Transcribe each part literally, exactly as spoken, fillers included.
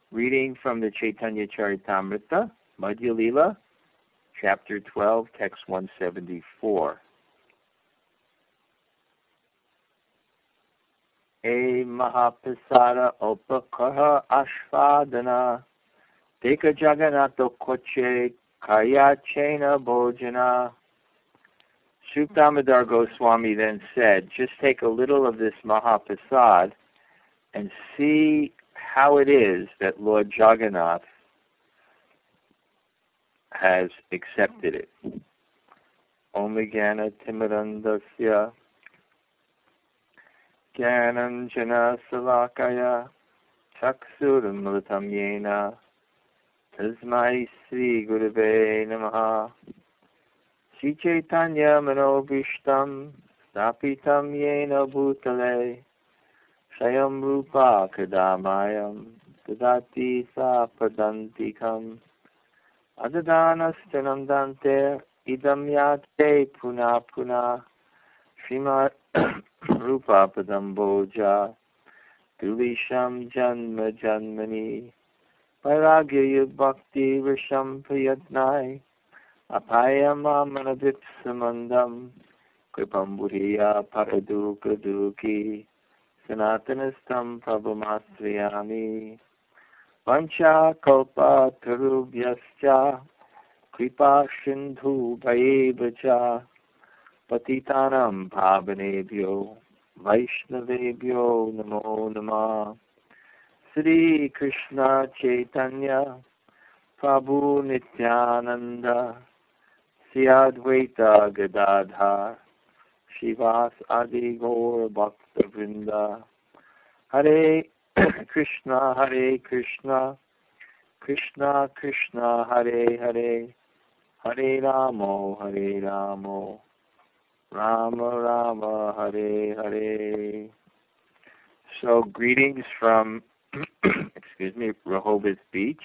Reading from the Chaitanya Charitamrita, Madhya Lila, Chapter twelve, Text one seventy-four. E Mahaprasada Upakaha Ashvadana Deka Jagannatha Koche Kaya Chena Bhojana. Sri Damodar Goswami then said, just take a little of this Mahaprasad and see how it is that Lord Jagannath has accepted it. Om Jnana Timirandasya Jnananjana Salakaya Chaksuramritam Yena Tasmai Sri Gurave Namaha Sri Chaitanya Manobhishtam Stapitam Yena Bhutale Swayam Rupa Kadamayam Tadati Sa Padantikam Adadanastanam Dante Idam Yate Puna Puna Srimad Rupa Padamboja Dulisham Janma Janmani Vairagya Bhakti Risham Prayatnai Apayama Manadipsamandam Kripam Buddhiya Paraduka Duki Sanatanistam Prabhumasriyami Vancha Kalpa Tarubhyascha Kripa Sindhu Bhayevacha Patitanam Bhavanebhyo Vaishnavebhyo Namo Namah. Sri Krishna Chaitanya Prabhu Nityananda Sri Advaita Gadadhar Shivas Adi Gaur Bhakta Vrinda. Hare Krishna Hare Krishna Krishna Krishna Hare Hare Hare Ramo Hare Ramo Rama Rama Hare Hare. So greetings from excuse me, Rehoboth Beach.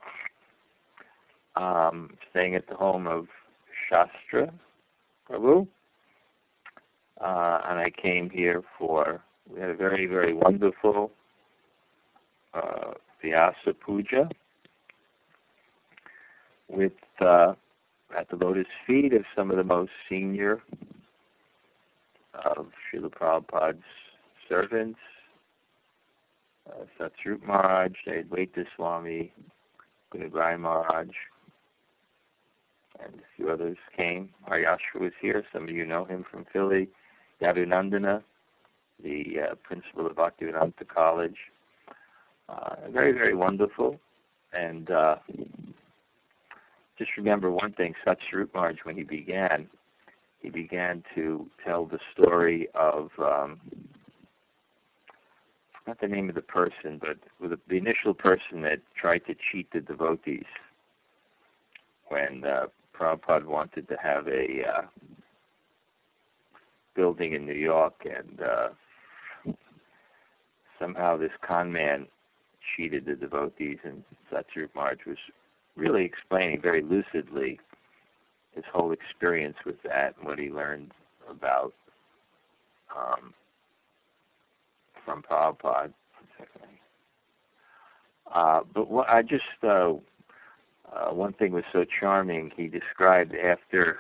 Um, staying at the home of Shastra Prabhu. Uh, and I came here for, we had a very, very wonderful uh, Vyasa Puja with, uh, at the lotus feet of some of the most senior of Srila Prabhupada's servants, uh, Satsrup Maharaj, Advaita Swami, Gunabhai Maharaj, and a few others came. Haryashra was here. Some of you know him from Philly. Yadunandana, the uh, principal of Bhaktivedanta College. Uh, very, very wonderful. And uh, just remember one thing, Satsrup Maharaj, when he began, he began to tell the story of, um, not the name of the person, but with the initial person that tried to cheat the devotees when uh, Prabhupada wanted to have a uh, building in New York, and uh, somehow this con man cheated the devotees, and Satsrup Maharaj was really explaining very lucidly his whole experience with that and what he learned about um, from Prabhupada. Uh, but what I just, uh, uh, one thing was so charming, he described after,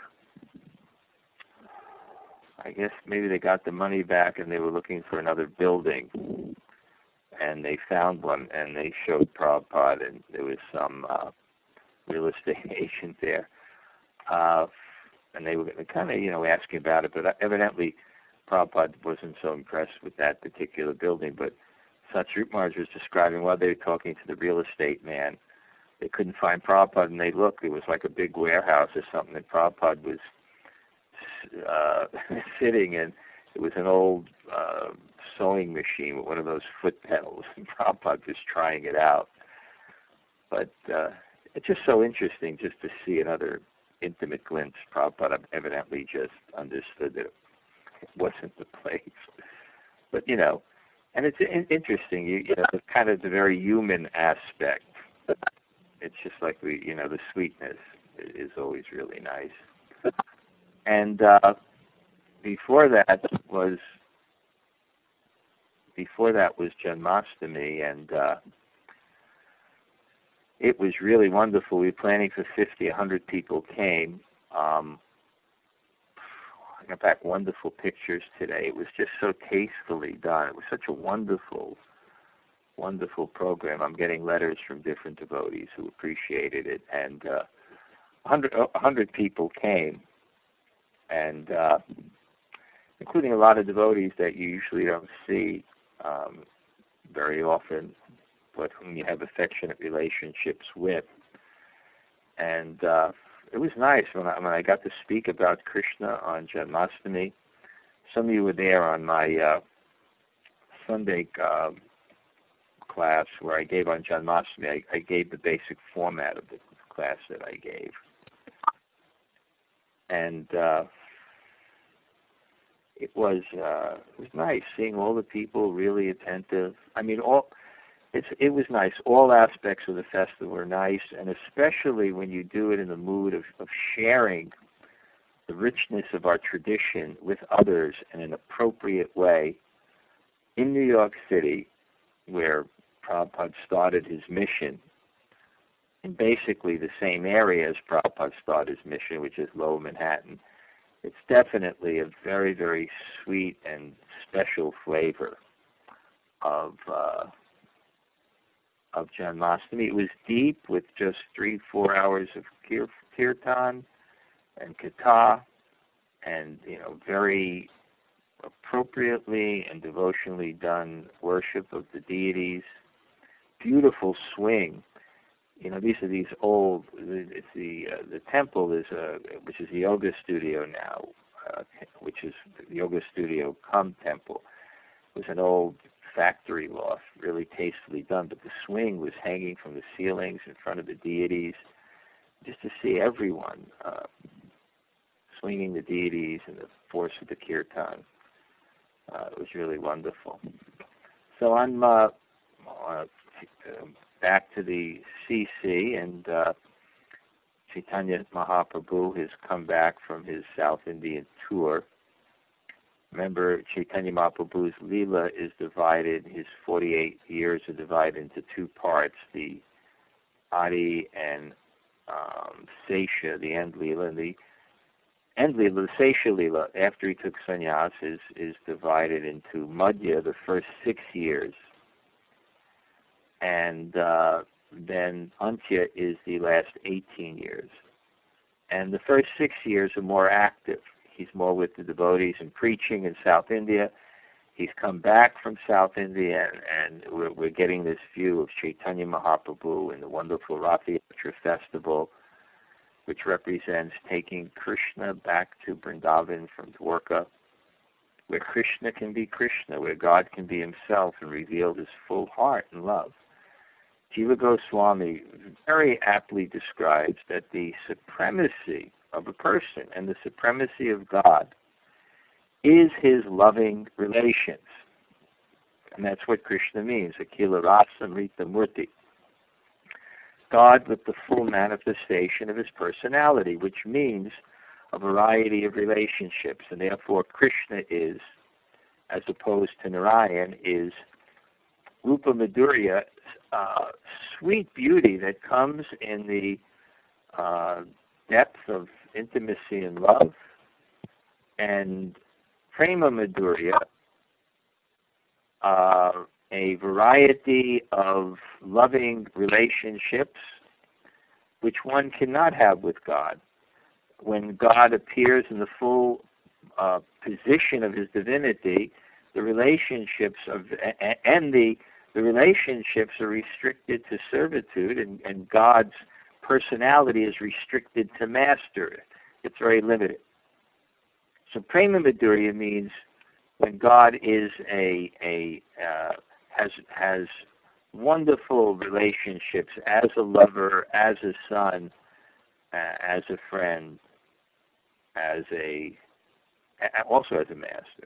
I guess maybe they got the money back and they were looking for another building, and they found one, and they showed Prabhupada, and there was some uh, real estate agent there. Uh, and they were kind of, you know, asking about it, but evidently Prabhupada wasn't so impressed with that particular building. But Satsrup Maharaj was describing while they were talking to the real estate man, they couldn't find Prabhupada, and they looked, it was like a big warehouse or something that Prabhupada was uh, sitting in. It was an old uh, sewing machine with one of those foot pedals, and Prabhupada was trying it out. But uh, it's just so interesting just to see another intimate glimpse. Prabhupada evidently just understood that it wasn't the place. But, you know, and it's in- interesting, you, you know, kind of the very human aspect. It's just like, we, you know, the sweetness is always really nice. And uh, before that was, before that was Janmashtami, and uh, it was really wonderful. We were planning for fifty, a hundred people came. Um, I got back wonderful pictures today. It was just so tastefully done. It was such a wonderful, wonderful program. I'm getting letters from different devotees who appreciated it. And uh, a hundred, a hundred people came, and uh, including a lot of devotees that you usually don't see um, very often, but whom you have affectionate relationships with. And uh, it was nice when I, when I got to speak about Krishna on Janmashtami. Some of you were there on my uh, Sunday uh, class where I gave on Janmashtami. I, I gave the basic format of the class that I gave. And uh, it was uh, it was nice seeing all the people really attentive. I mean, all it's it was nice. All aspects of the festival were nice, and especially when you do it in the mood of, of sharing the richness of our tradition with others in an appropriate way. In New York City, where Prabhupada started his mission, in basically the same area as Prabhupada started his mission, which is Lower Manhattan, it's definitely a very, very sweet and special flavor of uh, of Janmashtami. It was deep with just three, four hours of kir- kirtan and katha, and you know, very appropriately and devotionally done worship of the deities. Beautiful swing. You know, these are these old. It's the uh, the temple is a which is a yoga studio now, uh, which is the yoga studio cum temple. It was an old factory loft, really tastefully done. But the swing was hanging from the ceilings in front of the deities, just to see everyone uh, swinging the deities and the force of the kirtan. Uh, it was really wonderful. So I'm uh, uh, back to the C C, and uh, Chaitanya Mahaprabhu has come back from his South Indian tour. Remember, Chaitanya Mahaprabhu's Leela is divided, his forty-eight years are divided into two parts, the Adi and um, Sesha, the end Leela, and the end Leela, the Sesha Leela, after he took sannyas, is, is divided into Madhya, the first six years, and uh, then Antya is the last eighteen years. And the first six years are more active. He's more with the devotees and preaching in South India. He's come back from South India, and, and we're, we're getting this view of Chaitanya Mahaprabhu in the wonderful Rath Yatra festival, which represents taking Krishna back to Vrindavan from Dwarka, where Krishna can be Krishna, where God can be himself and reveal his full heart and love. Jiva Goswami very aptly describes that the supremacy of a person and the supremacy of God is his loving relations. And that's what Krishna means, Akila Rasamrita Murti. God with the full manifestation of his personality, which means a variety of relationships. And therefore Krishna is, as opposed to Narayan, is Rupa Madhurya, uh, sweet beauty that comes in the uh, depth of intimacy and love, and Prema Madhurya, uh, a variety of loving relationships which one cannot have with God. When God appears in the full uh, position of his divinity, the relationships of and the the relationships are restricted to servitude, and, and God's personality is restricted to master. It's very limited. So Prema Madhurya means when God is a a uh, has has wonderful relationships as a lover, as a son, uh, as a friend, as a also as a master.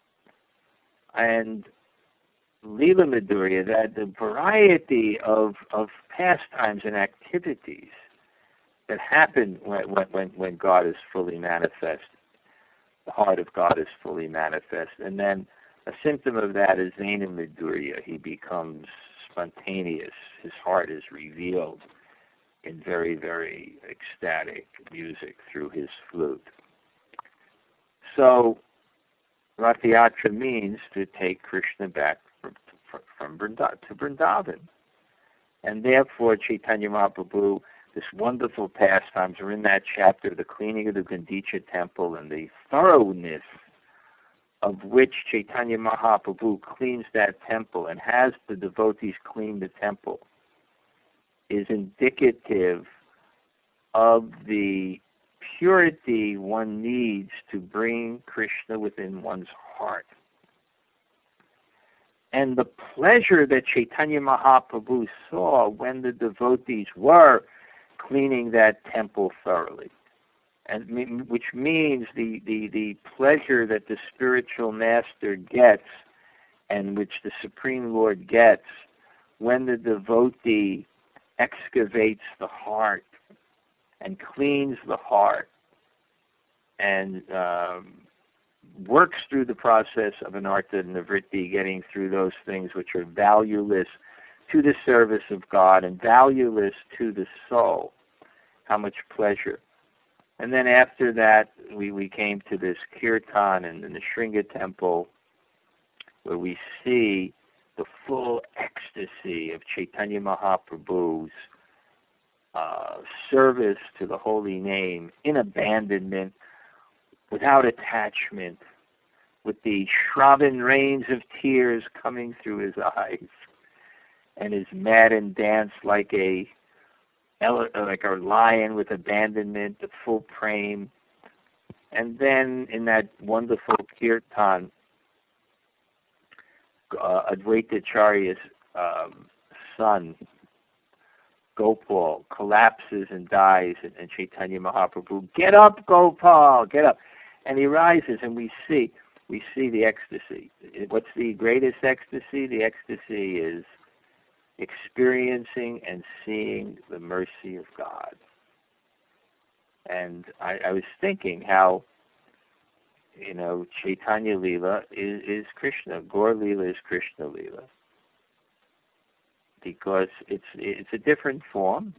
And Leela Madhurya, that the variety of of pastimes and activities that happen when when when God is fully manifest. The heart of God is fully manifest. And then a symptom of that is Zaina Madhurya. He becomes spontaneous. His heart is revealed. in very, very ecstatic music through his flute. So, Rath Yatra means to take Krishna back from, from Vrindavan to Vrindavan. And therefore, Chaitanya Mahaprabhu, this wonderful pastimes are in that chapter, the cleaning of the Gundicha temple and the thoroughness of which Chaitanya Mahaprabhu cleans that temple and has the devotees clean the temple is indicative of the purity one needs to bring Krishna within one's heart. And the pleasure that Chaitanya Mahaprabhu saw when the devotees were cleaning that temple thoroughly, and which means the, the, the pleasure that the spiritual master gets and which the Supreme Lord gets when the devotee excavates the heart and cleans the heart and um, works through the process of anartha nivritti, getting through those things which are valueless to the service of God and valueless to the soul. How much pleasure. And then after that, we, we came to this kirtan in, in the Shringa temple, where we see the full ecstasy of Chaitanya Mahaprabhu's uh, service to the holy name in abandonment, without attachment, with the Shravan rains of tears coming through his eyes, and his maddened dance like a like a lion with abandonment, the full prem. And then in that wonderful kirtan, uh, Advaita Acharya's um, son, Gopal, collapses and dies, and, and Chaitanya Mahaprabhu, get up, Gopal, get up. And he rises, and we see, we see the ecstasy. What's the greatest ecstasy? The ecstasy is experiencing and seeing the mercy of God. And I, I was thinking how, you know, Chaitanya Leela is, is Krishna. Gaur Leela is Krishna Leela. Because it's it's a different form.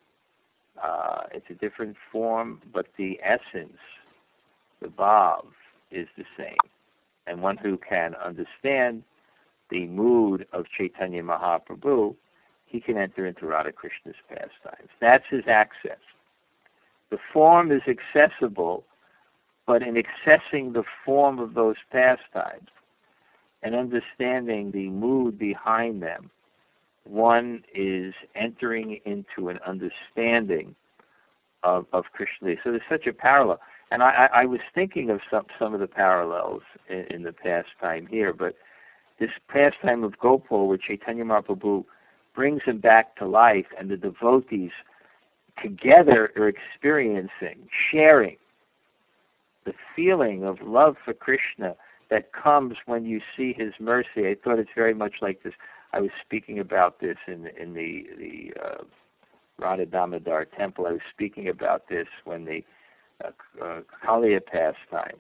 Uh, it's a different form, but the essence, the bhav, is the same. And one who can understand the mood of Chaitanya Mahaprabhu, he can enter into Radha Krishna's pastimes. That's his access. The form is accessible, but in accessing the form of those pastimes and understanding the mood behind them, one is entering into an understanding of, of Krishna. So there's such a parallel. And I, I, I was thinking of some, some of the parallels in, in the pastime here, but this pastime of Gopal, where Chaitanya Mahaprabhu brings him back to life, and the devotees together are experiencing, sharing the feeling of love for Krishna that comes when you see his mercy. I thought it's very much like this. I was speaking about this in, in the, the uh, Radha Damodar temple. I was speaking about this when the uh, uh, Kaliya pastime,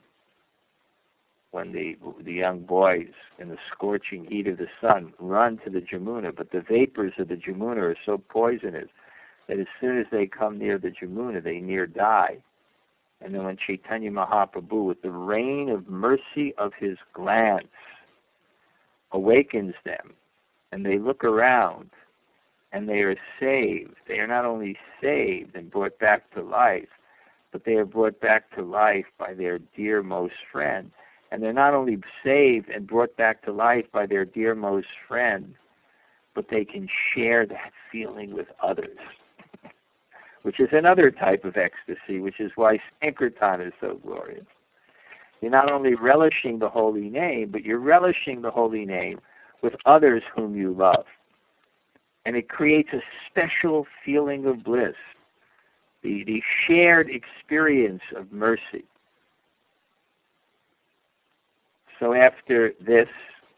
when the the young boys in the scorching heat of the sun run to the Jamuna, but the vapors of the Jamuna are so poisonous that as soon as they come near the Jamuna, they near die. And then when Chaitanya Mahaprabhu, with the rain of mercy of his glance, awakens them, and they look around, and they are saved. They are not only saved and brought back to life, but they are brought back to life by their dearmost friend. And they're not only saved and brought back to life by their dearmost friend, but they can share that feeling with others, which is another type of ecstasy, which is why Sankirtan is so glorious. You're not only relishing the holy name, but you're relishing the holy name with others whom you love. And it creates a special feeling of bliss, the, the shared experience of mercy. So after this,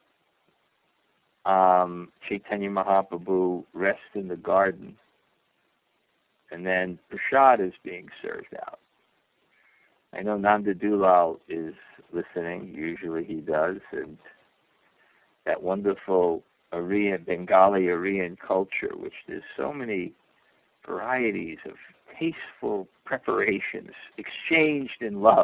um, Chaitanya Mahaprabhu rests in the garden, and then prasad is being served out. I know Nanda Dulal is listening. Usually he does, and that wonderful Aryan, Bengali Aryan culture, which there's so many varieties of tasteful preparations exchanged in love.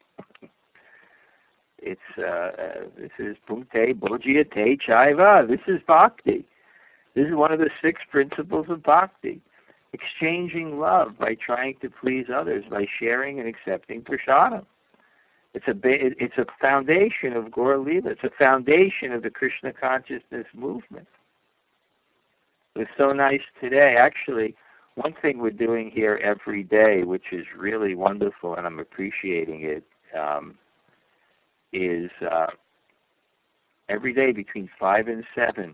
It's uh, uh, this is Punkte Bojya Te Chaiva. This is bhakti. This is one of the six principles of bhakti. Exchanging love by trying to please others, by sharing and accepting prasadam. It's a it's a foundation of Gaur Lila. It's a foundation of the Krishna consciousness movement. It's so nice today. Actually, one thing we're doing here every day, which is really wonderful, and I'm appreciating it, um, is uh, every day between five and seven,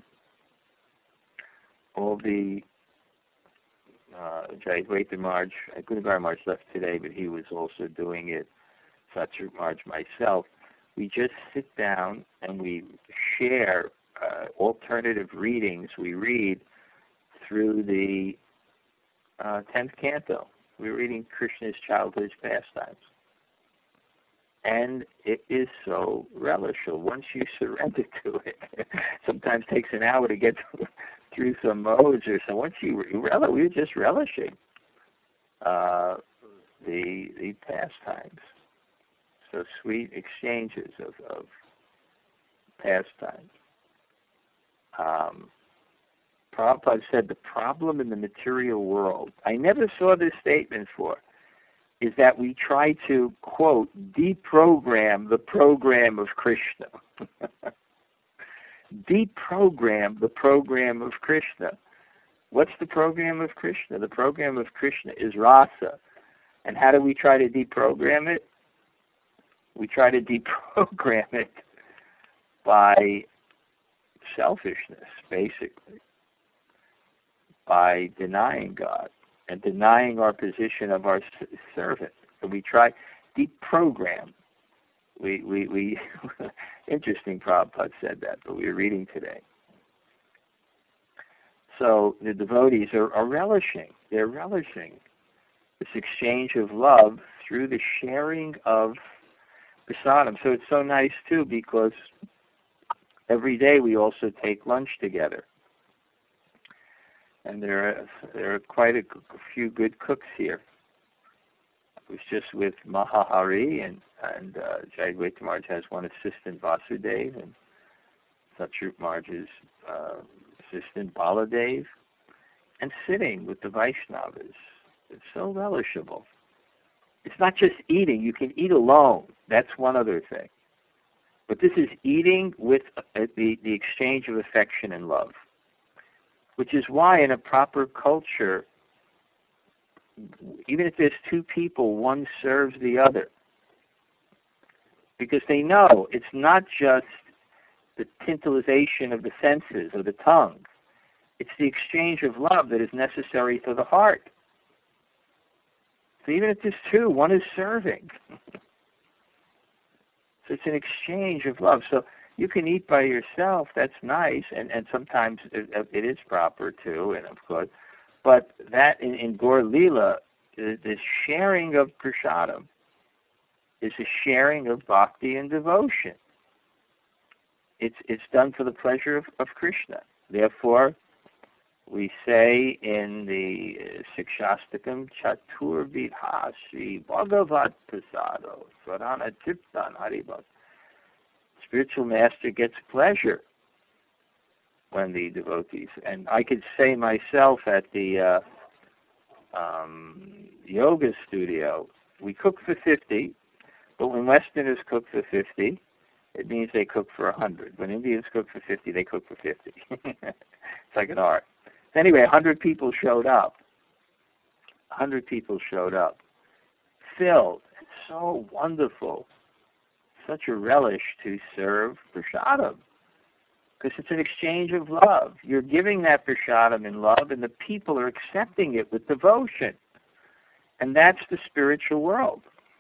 all the uh, Jayadvaita Maharaj, Gunagar Maharaj left today, but he was also doing it. Satsrup Maharaj, myself, we just sit down and we share uh, alternative readings. We read through the uh, tenth canto. We're reading Krishna's childhood pastimes. And it is so relishful once you surrender to it. Sometimes it takes an hour to get through some modes or so. Once you relish, we're just relishing uh, the the pastimes. So sweet exchanges of, of pastimes. Um, Prabhupada said the problem in the material world, I never saw this statement before, is that we try to, quote, deprogram the program of Krishna. Deprogram the program of Krishna. What's the program of Krishna? The program of Krishna is rasa. And how do we try to deprogram it? We try to deprogram it by selfishness, basically, by denying God and denying our position of our servant. So we try deprogram. We we we. Interesting, Prabhupada said that, but we were reading today. So the devotees are, are relishing. They're relishing this exchange of love through the sharing of prasadam. So it's so nice too because every day we also take lunch together, and there are there are quite a, a few good cooks here. I was just with Mahahari, and and uh, Jayadvaita Maharaj has one assistant, Vasudev, and Satsrup Maharaj's uh, assistant, Baladev, and sitting with the Vaishnavas. It's so relishable. It's not just eating. You can eat alone. That's one other thing. But this is eating with uh, the, the exchange of affection and love, which is why in a proper culture, even if there's two people, one serves the other. Because they know it's not just the tantalization of the senses or the tongue. It's the exchange of love that is necessary for the heart. So even if there's two, one is serving. So it's an exchange of love. So you can eat by yourself, that's nice, and, and sometimes it, it is proper too, and of course. But that in, in Gaur Lila, the sharing of prasadam is a sharing of bhakti and devotion. It's it's done for the pleasure of, of Krishna. Therefore, we say in the Sikshastakam, Chatur Vidha Sri Bhagavat Prasado Swarana Tiptan Haribhat. Spiritual master gets pleasure when the devotees, and I could say myself at the uh, um, yoga studio, we cook for fifty, but when Westerners cook for fifty, it means they cook for one hundred. When Indians cook for fifty, they cook for fifty. It's like an art. Anyway, one hundred people showed up. one hundred people showed up. Filled. It's so wonderful. Such a relish to serve prasadam. Because it's an exchange of love. You're giving that prasadam in love, and the people are accepting it with devotion. And that's the spiritual world.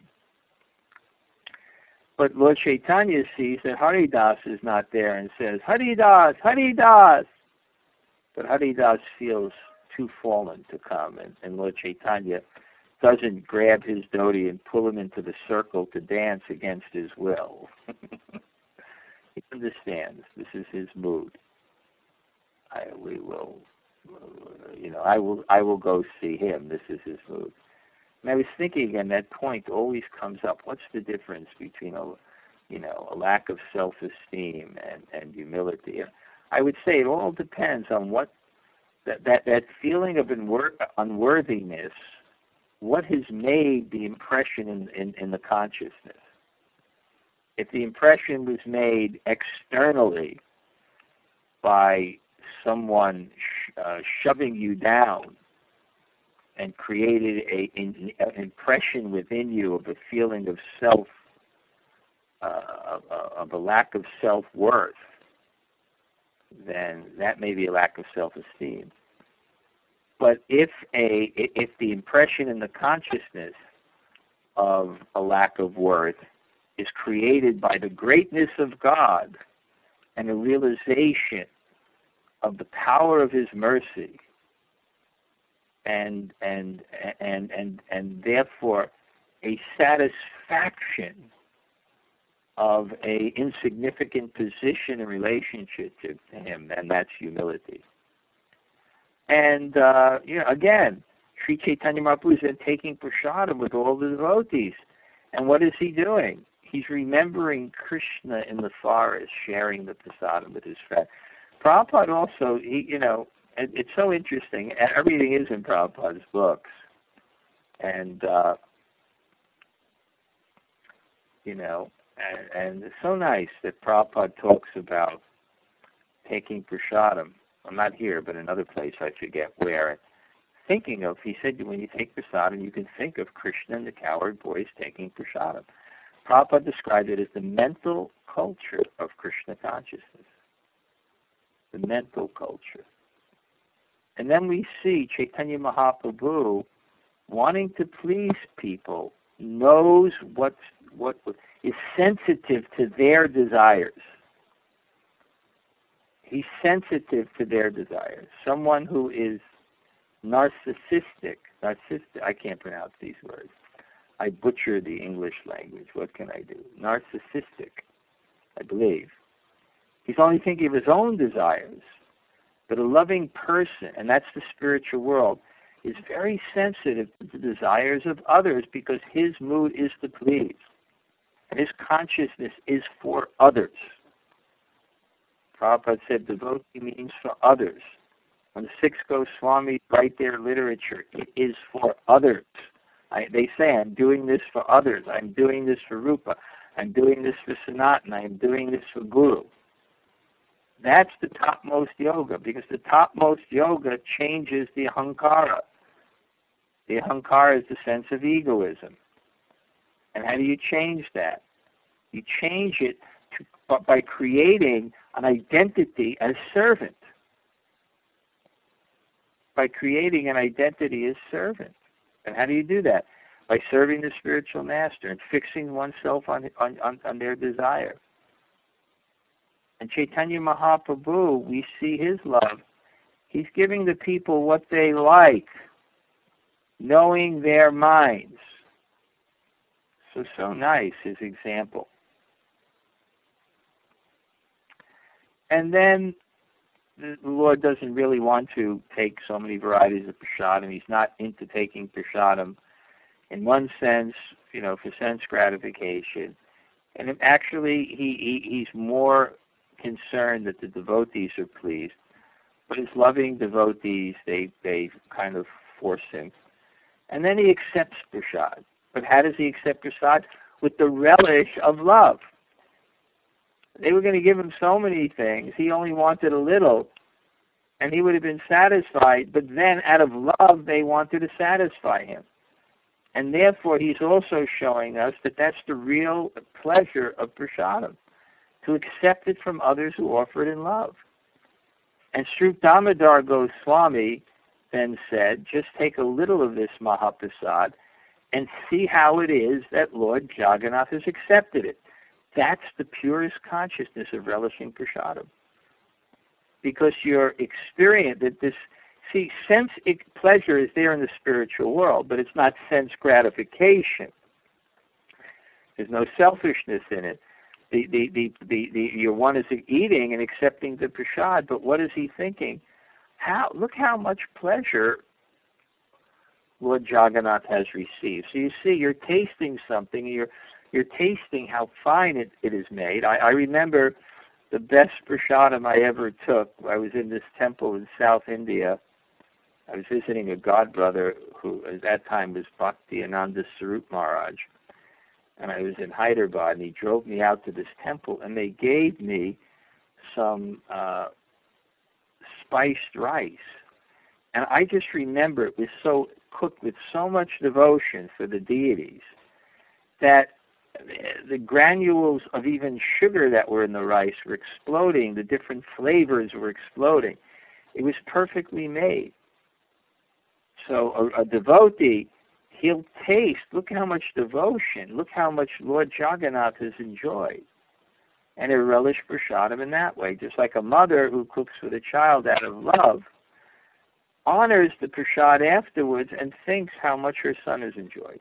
But Lord Chaitanya sees that Haridas is not there and says, Haridas, Haridas. But Haridas feels too fallen to come, and, and Lord Chaitanya doesn't grab his dhoti and pull him into the circle to dance against his will. He understands this is his mood. I, we will you know, I will I will go see him. This is his mood. And I was thinking again, that point always comes up. What's the difference between a, you know, a lack of self-esteem and, and humility? I would say it all depends on what that that, that feeling of unwor- unworthiness, what has made the impression in, in, in the consciousness. If the impression was made externally by someone sh- uh, shoving you down and created a, in, an impression within you of a feeling of self, uh, of, of a lack of self-worth, then that may be a lack of self-esteem. But if a if the impression in the consciousness of a lack of worth is created by the greatness of God and a realization of the power of His mercy, and and and and and therefore a satisfaction of a insignificant position in relationship to Him, and that's humility. And uh, you know, again, Sri Chaitanya Mahaprabhu is then taking prasadam with all the devotees, and what is he doing? He's remembering Krishna in the forest, sharing the prasadam with his friend. Prabhupada also, he, you know, it, it's so interesting. Everything is in Prabhupada's books, and uh, you know, and, and it's so nice that Prabhupada talks about taking prasadam. I'm not here, but another place, I forget where. Thinking of, he said, when you take prasadam, you can think of Krishna and the cowherd boys taking prasadam. Prabhupada described it as the mental culture of Krishna consciousness. The mental culture. And then we see Chaitanya Mahaprabhu wanting to please people, knows what's, what is sensitive to their desires. He's sensitive to their desires. Someone who is narcissistic, narcissistic, I can't pronounce these words. I butcher the English language. What can I do? Narcissistic, I believe. He's only thinking of his own desires. But a loving person, and that's the spiritual world, is very sensitive to the desires of others because his mood is to please. And his consciousness is for others. Prabhupada said devotee means for others. When the six Goswamis write their literature, it is for others. I, they say, I'm doing this for others. I'm doing this for Rupa. I'm doing this for Sanatana. I'm doing this for Guru. That's the topmost yoga, because the topmost yoga changes the ahankara. The ahankara is the sense of egoism. And how do you change that? You change it to, by creating an identity as servant. By creating an identity as servant. And how do you do that? By serving the spiritual master and fixing oneself on, on, on, on their desire. And Chaitanya Mahaprabhu, we see his love. He's giving the people what they like, knowing their minds. So, so nice, his example. And then the Lord doesn't really want to take so many varieties of prasadam. He's not into taking prasadam in one sense, you know, for sense gratification. And actually, he, he he's more concerned that the devotees are pleased. But his loving devotees, they, they kind of force him. And then he accepts prasad. But how does he accept prasad? With the relish of love. They were going to give him so many things. He only wanted a little, and he would have been satisfied. But then, out of love, they wanted to satisfy him. And therefore, he's also showing us that that's the real pleasure of prasadam, to accept it from others who offer it in love. And Sri Damodar Goswami then said, just take a little of this Mahaprasad and see how it is that Lord Jagannath has accepted it. That's the purest consciousness of relishing prasadam. Because your experience that this, see, sense pleasure is there in the spiritual world, but it's not sense gratification. There's no selfishness in it. The, the, the, the, the, your one is eating and accepting the prasad, but what is he thinking? how look how much pleasure Lord Jagannath has received. So you see, you're tasting something, you're you're tasting how fine it, it is made. I, I remember the best prasadam I ever took. I was in this temple in South India. I was visiting a godbrother who at that time was Bhakti Ananda Sarup Maharaj. And I was in Hyderabad, and he drove me out to this temple, and they gave me some uh, spiced rice. And I just remember it was so cooked with so much devotion for the deities that the granules of even sugar that were in the rice were exploding. The different flavors were exploding. It was perfectly made. So a, a devotee, he'll taste, look how much devotion, look how much Lord Jagannath has enjoyed. And he'll relish prasadam in that way. Just like a mother who cooks for the child out of love, honors the prasad afterwards and thinks how much her son has enjoyed.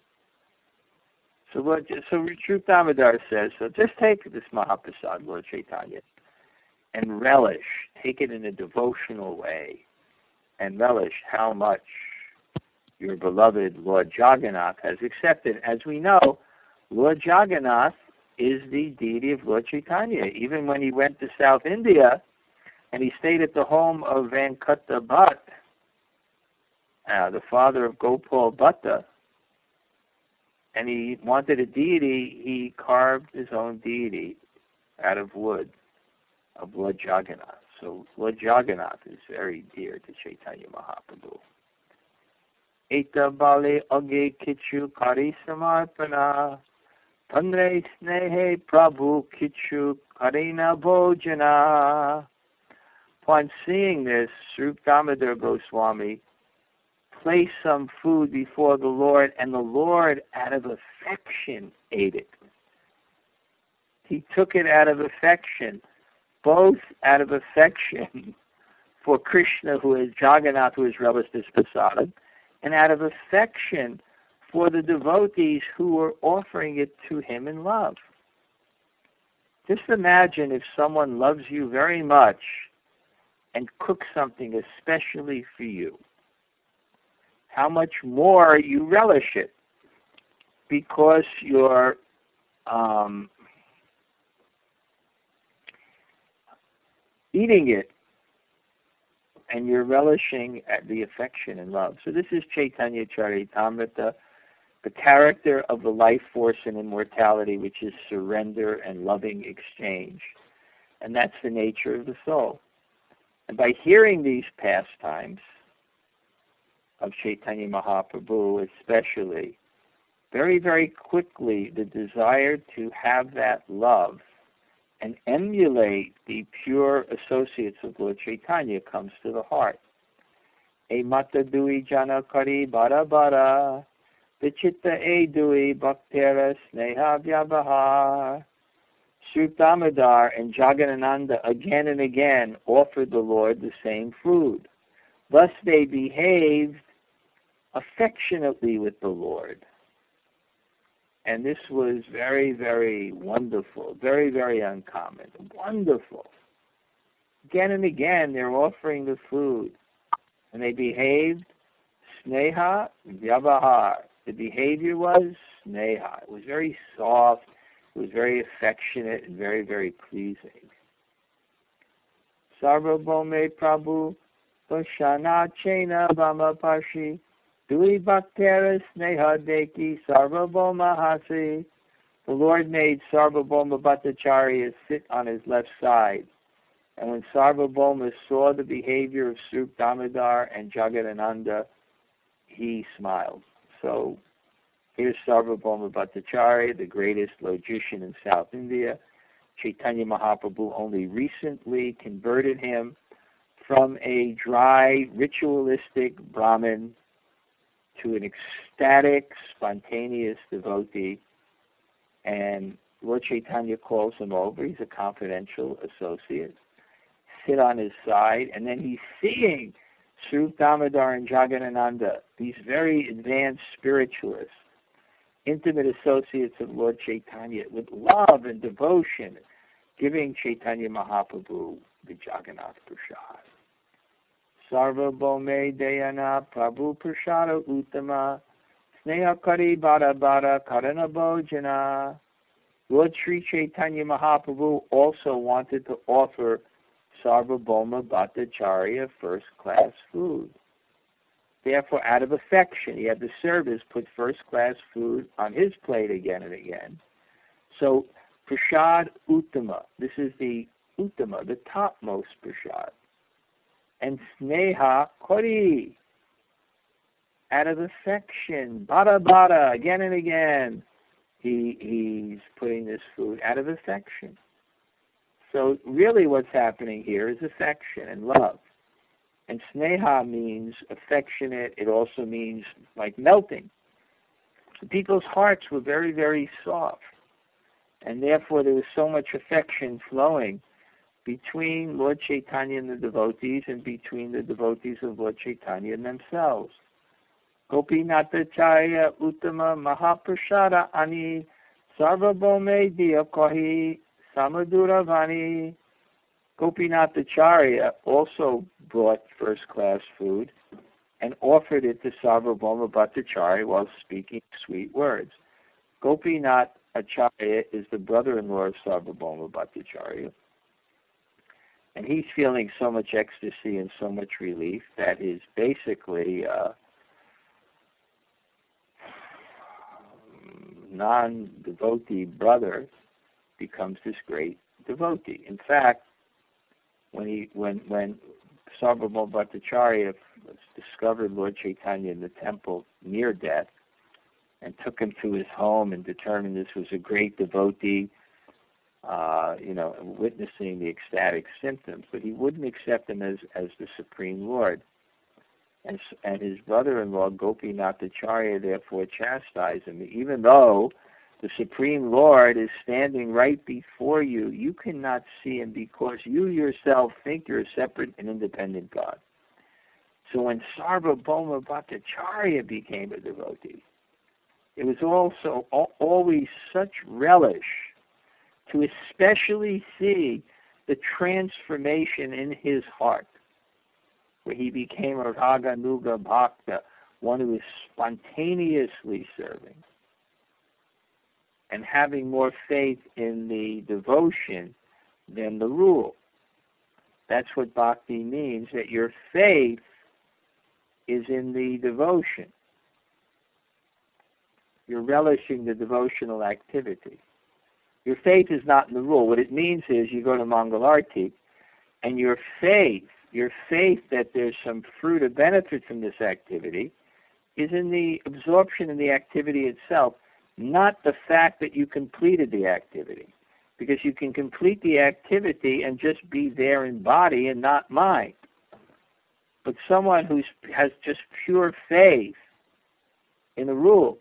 So Lord, so Rup Damodar says, so just take this Mahaprasad, Lord Chaitanya, and relish, take it in a devotional way, and relish how much your beloved Lord Jagannath has accepted. As we know, Lord Jagannath is the deity of Lord Chaitanya. Even when he went to South India and he stayed at the home of Venkata Bhatt, uh, the father of Gopal Bhatta, and he wanted a deity, he carved his own deity out of wood, of Lord Jagannath. So Lord Jagannath is very dear to Chaitanya Mahaprabhu. Eta bale age kichu kari samarpana, pandre snehe prabhu kichu karina bhojana. Upon seeing this, Rup Damodar Goswami placed some food before the Lord, and the Lord, out of affection, ate it. He took it out of affection, both out of affection for Krishna, who is Jagannath, who is relished as prasadam, and out of affection for the devotees who were offering it to him in love. Just imagine if someone loves you very much and cooks something especially for you. How much more you relish it, because you're um, eating it and you're relishing at the affection and love. So this is Chaitanya Charitamrita, the character of the life force and immortality, which is surrender and loving exchange. And that's the nature of the soul. And by hearing these pastimes of Chaitanya Mahaprabhu especially, very, very quickly the desire to have that love and emulate the pure associates of Lord Chaitanya comes to the heart. E mata dui jana kari bara bara, vichitta e dui bhaktera sneha vyavahar. Rup Damodar and Jagadananda again and again offered the Lord the same food. Thus they behaved affectionately with the Lord. And this was very, very wonderful, very, very uncommon, wonderful. Again and again, they're offering the food, and they behaved sneha vyavahar. The behavior was sneha. It was very soft, it was very affectionate, and very, very pleasing. Sarvabhaume Prabhu Vashana Chena Vama Pashi Dui Bhaktera Sneha Deki Sarvabhauma Hasi. The Lord made Sarvabhauma Bhattacharya sit on his left side. And when Sarvabhauma saw the behavior of Rup Damodar and Jagadananda, he smiled. So here's Sarvabhauma Bhattacharya, the greatest logician in South India. Chaitanya Mahaprabhu only recently converted him from a dry, ritualistic Brahmin to an ecstatic, spontaneous devotee. And Lord Chaitanya calls him over. He's a confidential associate. Sit on his side, and then he's seeing Rup Damodar and Jagadananda, these very advanced spiritualists, intimate associates of Lord Chaitanya, with love and devotion, giving Chaitanya Mahaprabhu the Jagannath Prasad. Sarvabhaume Dayana Prabhu Prashada Uttama Sneha Kari Bada Bada Karana Bhojana. Lord Sri Chaitanya Mahaprabhu also wanted to offer Sarvabhauma Bhattacharya first-class food. Therefore, out of affection, he had the servers put first-class food on his plate again and again. So, Prashad Uttama, this is the Uttama, the topmost Prashad. And Sneha Kori, out of affection, Bada Bada, again and again, he he's putting this food out of affection. So really what's happening here is affection and love. And Sneha means affectionate. It also means like melting. The people's hearts were very, very soft. And therefore there was so much affection flowing between Lord Chaitanya and the devotees and between the devotees of Lord Chaitanya and themselves. Gopinathacharya Uttama Mahaprashada Ani Sarvabhaume Diyakohi Samaduravani. Gopinathacharya also brought first-class food and offered it to Sarvabhauma Bhattacharya while speaking sweet words. Gopinath Acharya is the brother-in-law of Sarvabhauma Bhattacharya, and he's feeling so much ecstasy and so much relief that his basically uh, non-devotee brother becomes this great devotee. In fact, when he when when Sarvabhauma Bhattacharya discovered Lord Chaitanya in the temple near death and took him to his home and determined this was a great devotee, uh, you know, witnessing the ecstatic symptoms, but he wouldn't accept him as, as the Supreme Lord. And, and his brother-in-law, Gopinathacharya, therefore chastised him. Even though the Supreme Lord is standing right before you, you cannot see him because you yourself think you're a separate and independent God. So when Sarvabhauma Bhattacharya became a devotee, it was also always such relish to especially see the transformation in his heart, where he became a Raganuga Bhakta, one who is spontaneously serving and having more faith in the devotion than the rule. That's what bhakti means, that your faith is in the devotion. You're relishing the devotional activity. Your faith is not in the rule. What it means is you go to Mangalarti, and your faith, your faith that there's some fruit or benefit from this activity is in the absorption in the activity itself, not the fact that you completed the activity. Because you can complete the activity and just be there in body and not mind. But someone who has just pure faith in the rules,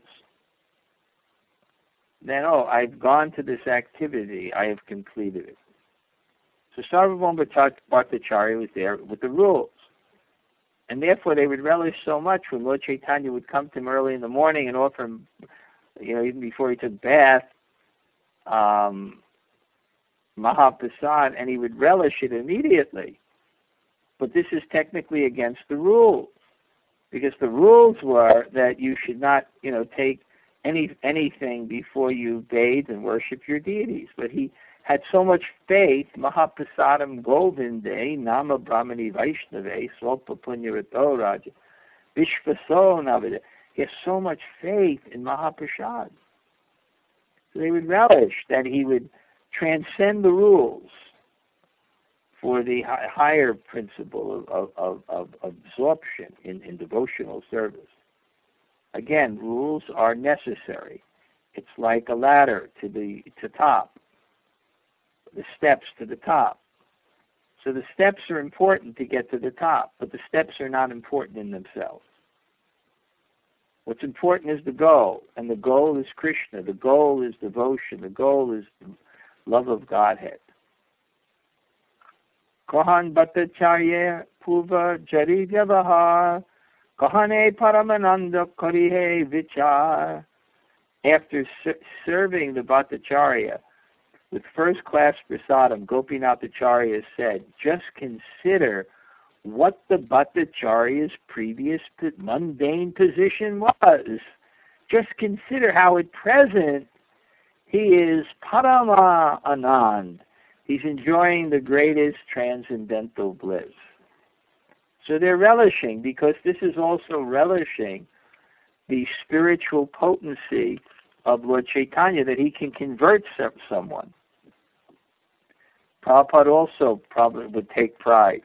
then, oh, I've gone to this activity, I have completed it. So Sarvabhauma Bhattacharya was there with the rules. And therefore they would relish so much when Lord Chaitanya would come to him early in the morning and offer him, you know, even before he took bath, um, Mahaprasad, and he would relish it immediately. But this is technically against the rules, because the rules were that you should not, you know, take any anything before you bathe and worship your deities. But he had so much faith, Mahaprasadam Govinde, Nama Brahmani Vaishnave, Swapa Punyarato Raja, Vishvaso Navada. He has so much faith in Mahaprasad. So they would relish that he would transcend the rules for the hi- higher principle of, of, of, of absorption in, in devotional service. Again, rules are necessary. It's like a ladder to the to top, the steps to the top. So the steps are important to get to the top, but the steps are not important in themselves. What's important is the goal, and the goal is Krishna. The goal is devotion. The goal is the love of Godhead. Kahan Bhattacharya Puva Jari Vyavahar Kahane Paramananda Karihe Vichar. After ser- serving the Bhattacharya with first-class prasadam, Gopinathacharya said, just consider what the Bhattacharya's previous mundane position was. Just consider how at present he is Parama Anand. He's enjoying the greatest transcendental bliss. So they're relishing, because this is also relishing the spiritual potency of Lord Chaitanya, that he can convert someone. Prabhupada also probably would take pride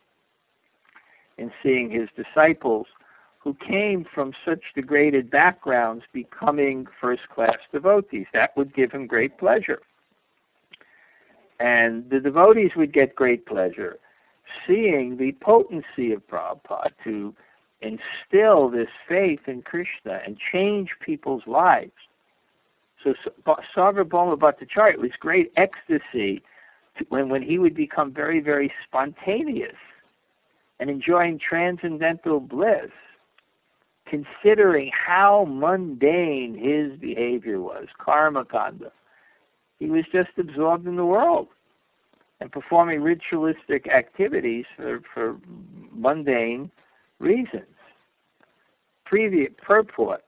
in seeing his disciples who came from such degraded backgrounds becoming first-class devotees. That would give him great pleasure. And the devotees would get great pleasure seeing the potency of Prabhupada to instill this faith in Krishna and change people's lives. So Sarvabhauma Bhattacharya, it was great ecstasy to, when, when he would become very, very spontaneous and enjoying transcendental bliss, considering how mundane his behavior was, karma kanda. He was just absorbed in the world and performing ritualistic activities for, for mundane reasons. Previous purport.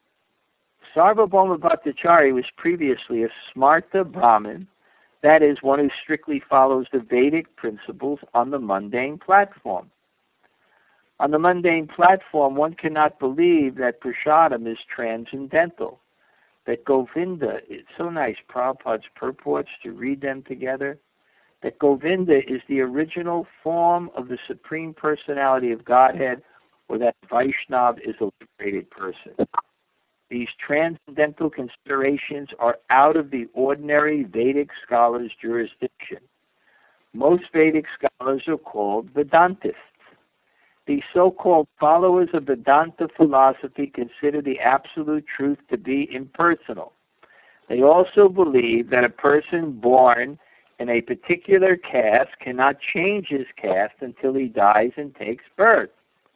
Sarvabhauma Bhattacharya was previously a smarta Brahmin, that is, one who strictly follows the Vedic principles on the mundane platform. On the mundane platform, one cannot believe that prasadam is transcendental, that Govinda, it's so nice, Prabhupada's purports, to read them together, that Govinda is the original form of the Supreme Personality of Godhead, or that Vaishnav is a liberated person. These transcendental considerations are out of the ordinary Vedic scholars' jurisdiction. Most Vedic scholars are called Vedantists. These so-called followers of Vedanta philosophy consider the absolute truth to be impersonal. They also believe that a person born in a particular caste cannot change his caste until he dies and takes birth.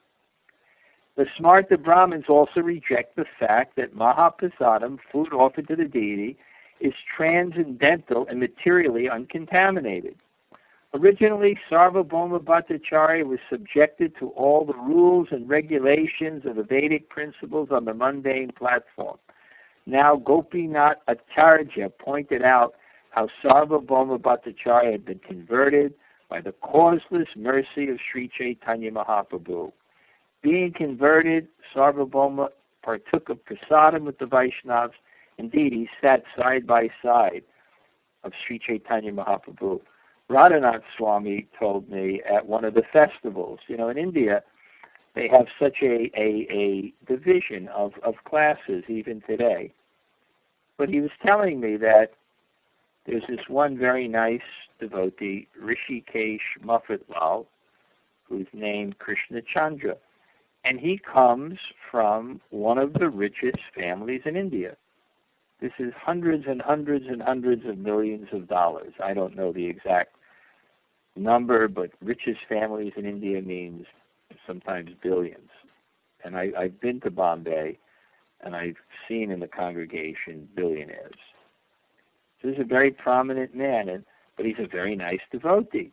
The smarta Brahmins also reject the fact that Mahaprasadam, food offered to the deity, is transcendental and materially uncontaminated. Originally, Sarvabhauma Bhattacharya was subjected to all the rules and regulations of the Vedic principles on the mundane platform. Now, Gopinath Acharya pointed out how Sarvabhauma Bhattacharya had been converted by the causeless mercy of Sri Chaitanya Mahaprabhu. Being converted, Sarvabhauma partook of prasadam with the Vaishnavas. Indeed, he sat side by side of Sri Chaitanya Mahaprabhu. Radhanath Swami told me at one of the festivals, you know, in India, they have such a, a, a division of, of classes even today. But he was telling me that there's this one very nice devotee, Rishikesh Muffatlal, who's named Krishna Chandra. And he comes from one of the richest families in India. This is hundreds and hundreds and hundreds of millions of dollars. I don't know the exact number, but richest families in India means sometimes billions. And I, I've been to Bombay, and I've seen in the congregation billionaires. So he's a very prominent man, and, but he's a very nice devotee.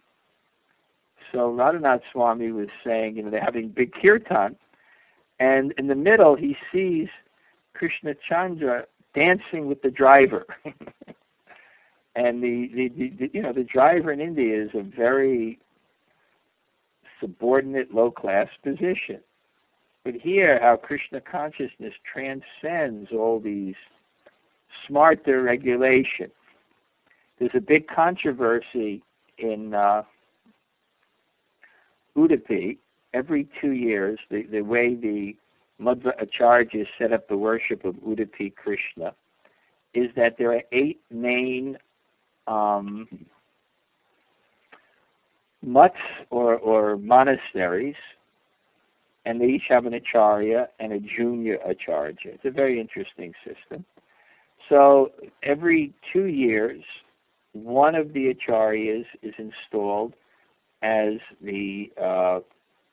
So Radhanath Swami was saying, you know, they're having big kirtan, and in the middle he sees Krishna Chandra dancing with the driver. And the, the, the, the, you know, the driver in India is a very subordinate, low-class position. But here, how Krishna consciousness transcends all these smarta regulations. There's a big controversy in uh, Udupi. Every two years, the, the way the Madhva Acharyas set up the worship of Udupi Krishna is that there are eight main um, mutts or, or monasteries, and they each have an acharya and a junior acharya. It's a very interesting system. So every two years, one of the acharyas is installed as the uh,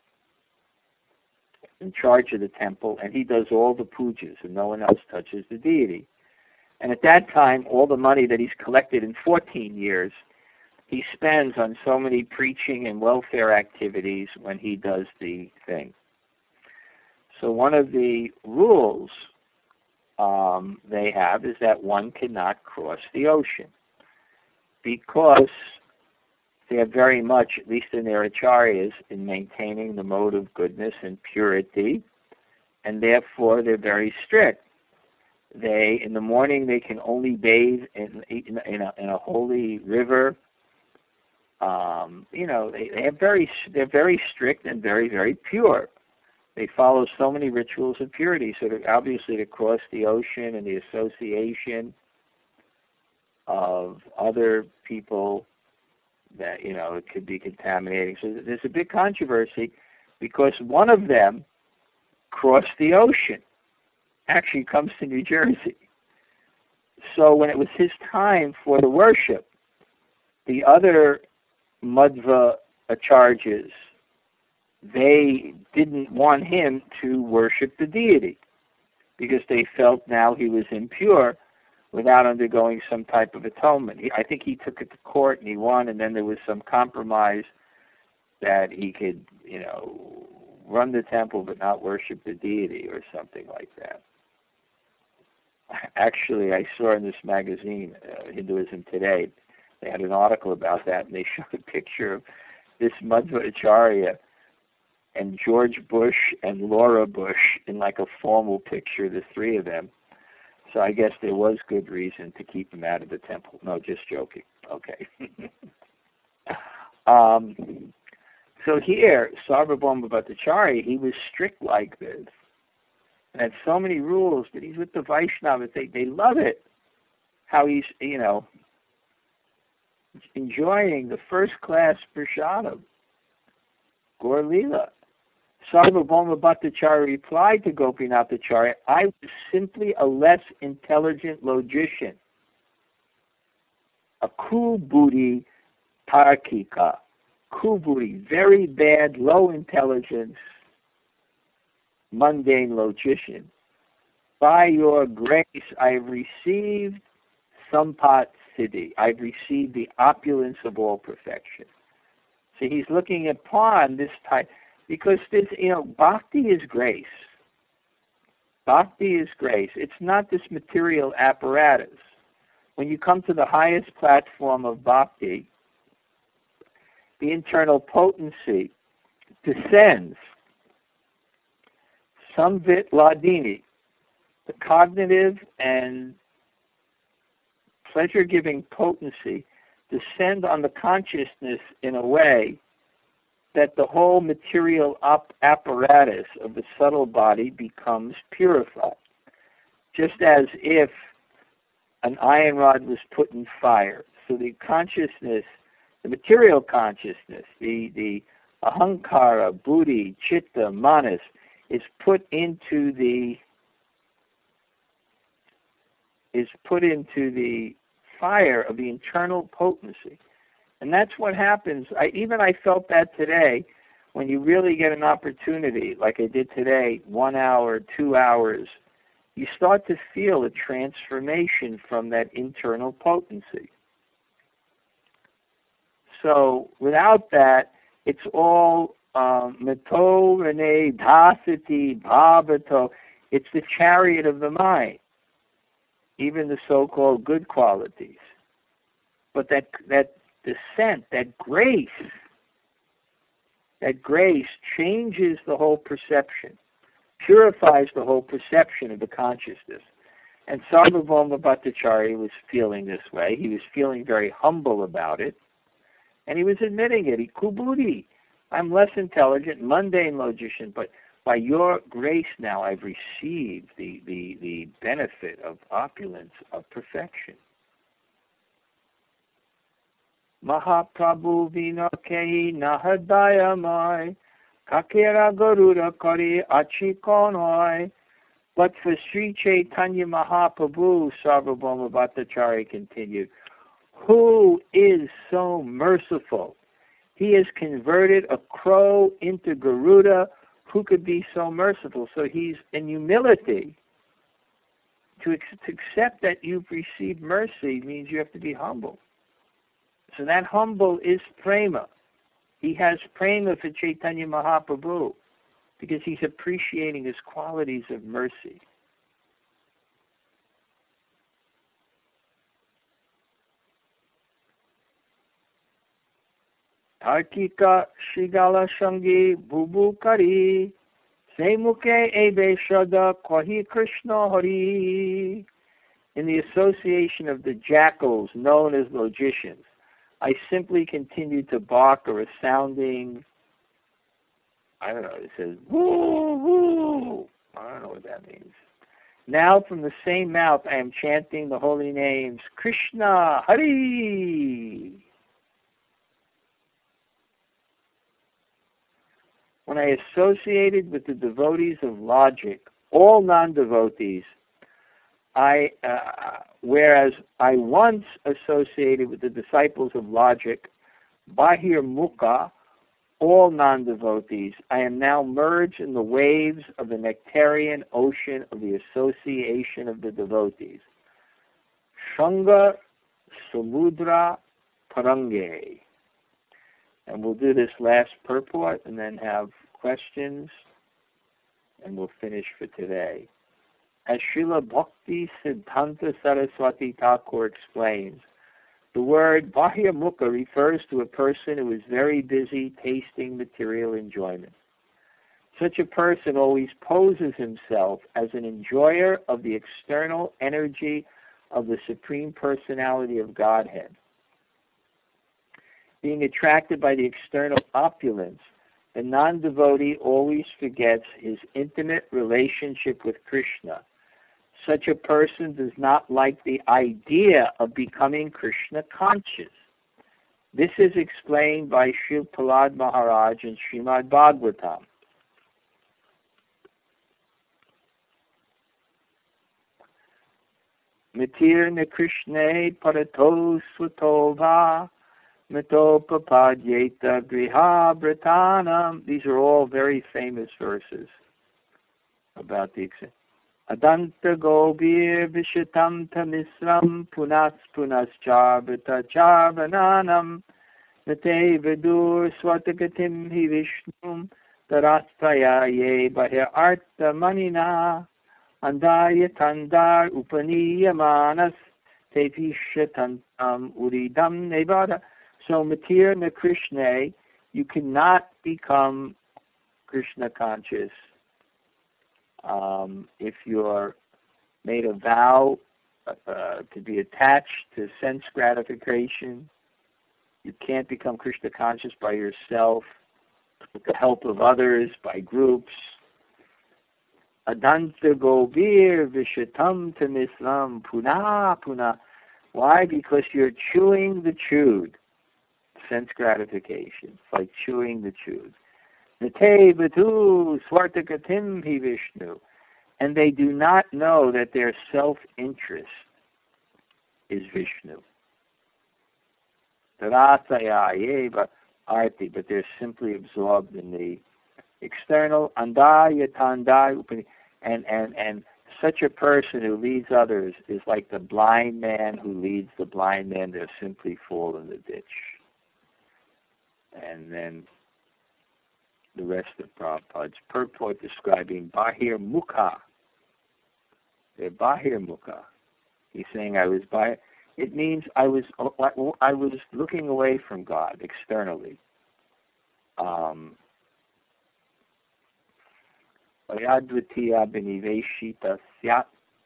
in charge of the temple, and he does all the pujas, and no one else touches the deity. And at that time, all the money that he's collected in fourteen years he spends on so many preaching and welfare activities when he does the thing. So one of the rules um, they have is that one cannot cross the ocean, because they are very much, at least in their acharyas, in maintaining the mode of goodness and purity, and therefore they're very strict. They, in the morning, they can only bathe in, in, in, a, in a holy river. Um, you know, they, they have very, they're very strict and very, very pure. They follow so many rituals of purity. So to, obviously to cross the ocean and the association of other people, that, you know, it could be contaminating. So there's a big controversy, because one of them crossed the ocean, actually comes to New Jersey. So when it was his time for the worship, the other Madhva acharyas, they didn't want him to worship the deity, because they felt now he was impure without undergoing some type of atonement. He, I think he took it to court and he won, and then there was some compromise that he could, you know, run the temple but not worship the deity or something like that. Actually, I saw in this magazine, uh, Hinduism Today, they had an article about that, and they showed a picture of this Madhva Acharya and George Bush and Laura Bush in like a formal picture, the three of them. So I guess there was good reason to keep him out of the temple. No, just joking. Okay. um, so here, Sarvabhauma Bhattacharya, he was strict like this, and had so many rules, but he's with the Vaishnavas. They, they love it, how he's, you know, enjoying the first-class prasadam, Gaur Leela. Sarvabhauma Bhattacharya replied to Gopinath Acharya, I was simply a less intelligent logician, a kuburi tarkika, kuburi, very bad, low intelligence, mundane logician. By your grace, I've received sampat siddhi. I've received the opulence of all perfection. So he's looking upon this type, because this, you know, bhakti is grace. Bhakti is grace. It's not this material apparatus. When you come to the highest platform of bhakti, the internal potency descends. Samvit ladini, the cognitive and pleasure-giving potency, descend on the consciousness in a way that the whole material op- apparatus of the subtle body becomes purified. Just as if an iron rod was put in fire. So the consciousness, the material consciousness, the, the ahankara, buddhi, chitta, manas, is put into the is put into the fire of the internal potency. And that's what happens. I, even I felt that today, when you really get an opportunity, like I did today, one hour, two hours, you start to feel a transformation from that internal potency. So without that, it's all meto, rene, dasati, bhavato. It's the chariot of the mind, even the so-called good qualities. But that that descent, that grace, that grace changes the whole perception, purifies the whole perception of the consciousness. And Sarvabhauma Bhattacharya was feeling this way. He was feeling very humble about it, and he was admitting it. He kubudi, I'm less intelligent, mundane logician, but by your grace now I've received the, the, the benefit of opulence, of perfection. Mahaprabhu vinokehi nahadayamai kakera garuda kari achikonoi. But for Sri Chaitanya Mahaprabhu, Sarvabhauma Bhattacharya continued, who is so merciful? He has converted a crow into Garuda. Who could be so merciful? So he's in humility. To, ex- to accept that you've received mercy means you have to be humble. So that humble is prema. He has prema for Chaitanya Mahaprabhu because he's appreciating his qualities of mercy. Artika Shigala Shangi Bubu Kari Semuke Ebe Shada Kwahi Krishna Hari. In the association of the jackals known as logicians, I simply continue to bark a resounding, I don't know, it says, woo, woo. I don't know what that means. Now from the same mouth I am chanting the holy names, Krishna, Hari. When I associated with the devotees of logic, all non-devotees, I, uh, whereas I once associated with the disciples of logic, Bahir Mukha, all non-devotees, I am now merged in the waves of the nectarian ocean of the association of the devotees. Shanga Samudra Parange. And we'll do this last purport and then have questions, and we'll finish for today. As Srila Bhakti Siddhanta Saraswati Thakur explains, the word Bahya Mukha refers to a person who is very busy tasting material enjoyment. Such a person always poses himself as an enjoyer of the external energy of the Supreme Personality of Godhead. Being attracted by the external opulence, the non-devotee always forgets his intimate relationship with Krishna. Such a person does not like the idea of becoming Krishna conscious. This is explained by Srila Prahlad Maharaj in Srimad Bhagavatam. Mitirna Krishne parato swatova mitopapadyeta griha bratanam. These are all very famous verses about the example. Adanta gobir vishitam tamisram punas punas charbata charvananam nate vidur swatagatim hi vishnum tarastaya ye bahya arta manina andaya tandar upaniyamanas tevishatantam uridam nevada. So matir na Krishna, you cannot become Krishna conscious Um, if you're made a vow uh, to be attached to sense gratification. You can't become Krishna conscious by yourself, with the help of others, by groups. Adanta govir vishatam tamislam puna puna. Why? Because you're chewing the chewed. Sense gratification. It's like chewing the chewed. Nate Vatu Swartakatim Hi Vishnu. And they do not know that their self-interest is Vishnu. Tarasaya Yeva Arti, but they're simply absorbed in the external Andaya Tandai Upani. And, and, and such a person who leads others is like the blind man who leads the blind man. They'll simply fall in the ditch. And then the rest of Prabhupada's purport describing Bahir Mukha. They're Bahir Mukha. He's saying I was Bahir. It means I was I was looking away from God externally. Um, Ayadvitiya biniveshita syat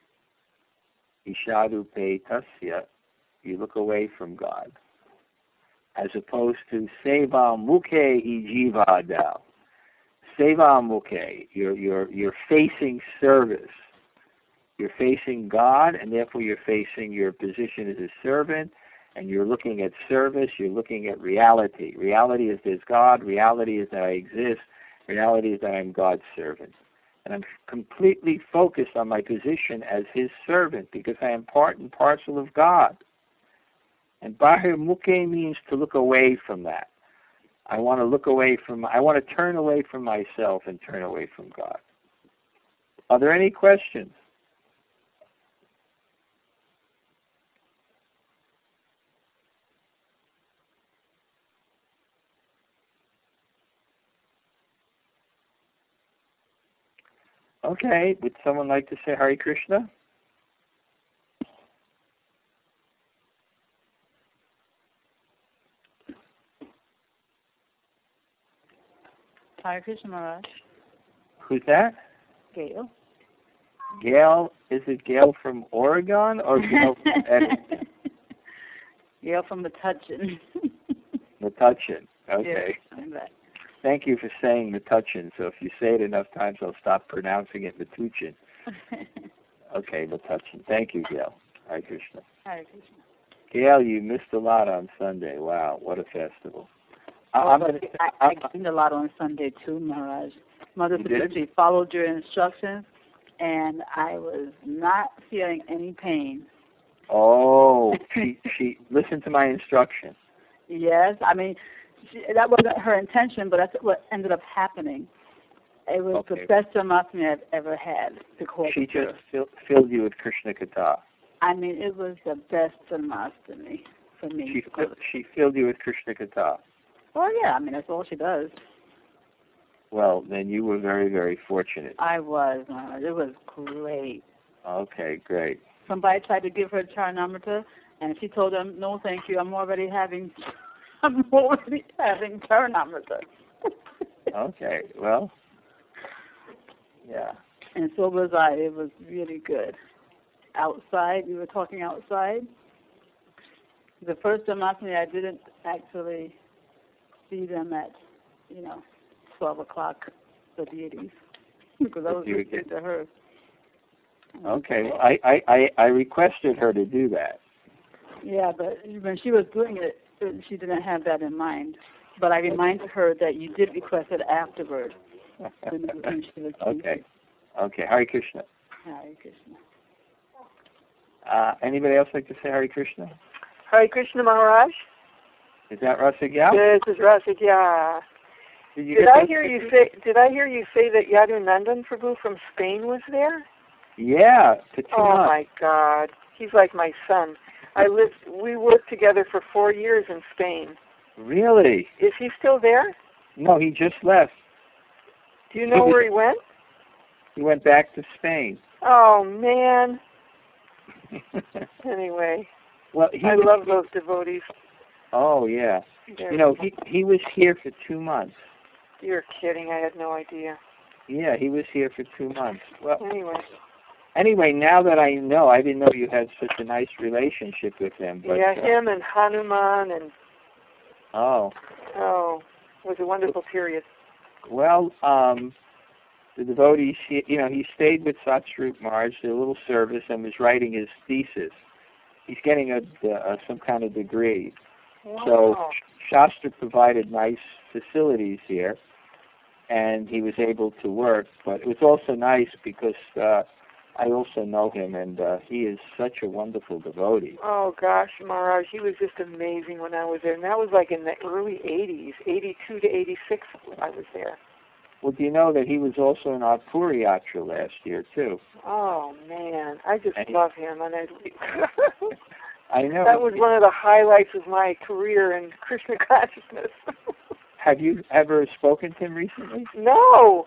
isharupe tasya. You look away from God. As opposed to seva mukhe ijivadal. Seva mukhe, you're, you're, you're facing service. You're facing God, and therefore you're facing your position as a servant, and you're looking at service, you're looking at reality. Reality is there's God, reality is that I exist, reality is that I'm God's servant. And I'm completely focused on my position as His servant, because I am part and parcel of God. And Bahir Mukhe means to look away from that. I want to look away from, I want to turn away from myself and turn away from God. Are there any questions? Okay, would someone like to say Hare Krishna? Hare Krishna Maharaj. Who's that? Gail. Gail, is it Gail from Oregon or Gail from Edmonton? Gail from Metuchen. Metuchen, okay. Yes, thank you for saying Metuchen, so if you say it enough times, I'll stop pronouncing it Metuchen. Okay, Metuchen. Thank you, Gail. Hare Krishna. Hare Krishna. Gail, you missed a lot on Sunday. Wow, what a festival. Well, I'm but gonna, I, I'm, I gained a lot on Sunday too, Maharaj. Mother You did? Sabishi followed your instructions, and I was not feeling any pain. oh, she, she listened to my instructions. Yes, I mean, she, that wasn't her intention, but that's what ended up happening. It was Okay. the best Janmashtami I've ever had. To call She it just fill, filled you with Krishna Katha. I mean, it was the best Janmashtami for me. She, because- she filled you with Krishna Katha. Well, yeah, I mean, that's all she does. Well, then you were very, very fortunate. I was. Uh, it was great. Okay, great. Somebody tried to give her Charnamrita, and she told them, "No, thank you. I'm already having, I'm already having Charnamrita." Okay, well, yeah. And so was I. It was really good. Outside, we were talking outside. The first Janmashtami, I didn't actually see them at, you know, twelve o'clock, the deities, because I was You listening to her. Okay, well, I, I, I, I requested her to do that. Yeah, but when she was doing it, she didn't have that in mind. But I reminded her that you did request it afterward. when, when she was Okay, okay, Hare Krishna. Hare Krishna. Uh, anybody else like to say Hare Krishna? Hare Krishna Maharaj. Is that Rasik Yao? This is Rasik, yeah. Did, you Did get I those hear you pictures? say? Did I hear you say that Yadu Nandan Prabhu from Spain was there? Yeah, for two Oh months. my God, he's like my son. I lived. We worked together for four years in Spain. Really? Is he still there? No, he just left. Do you know where he went? He went back to Spain. Oh man. Anyway, well, he I was, love those devotees. Oh yeah. They're- You know, he he was here for two months. You're kidding. I had no idea. Yeah, he was here for two months. Well, Anyway, anyway, now that I know, I didn't know you had such a nice relationship with him. But, yeah, uh, him and Hanuman and oh, oh, it was a wonderful period. well, um, the devotee, he, you know, he stayed with Satsvarup Maharaj, did a little service, and was writing his thesis. He's getting a, a some kind of degree. So Wow. Shastra provided nice facilities here, and he was able to work. But it was also nice because uh, I also know him, and uh, he is such a wonderful devotee. Oh gosh, Maharaj, he was just amazing when I was there. And that was like in the early eighties, eighty-two to eighty-six I was there. Well, do you know that he was also in our Puri Yatra last year, too? Oh man, I just And he- love him. And I, I know. that was one of the highlights of my career in Krishna consciousness. Have you ever spoken to him recently? No.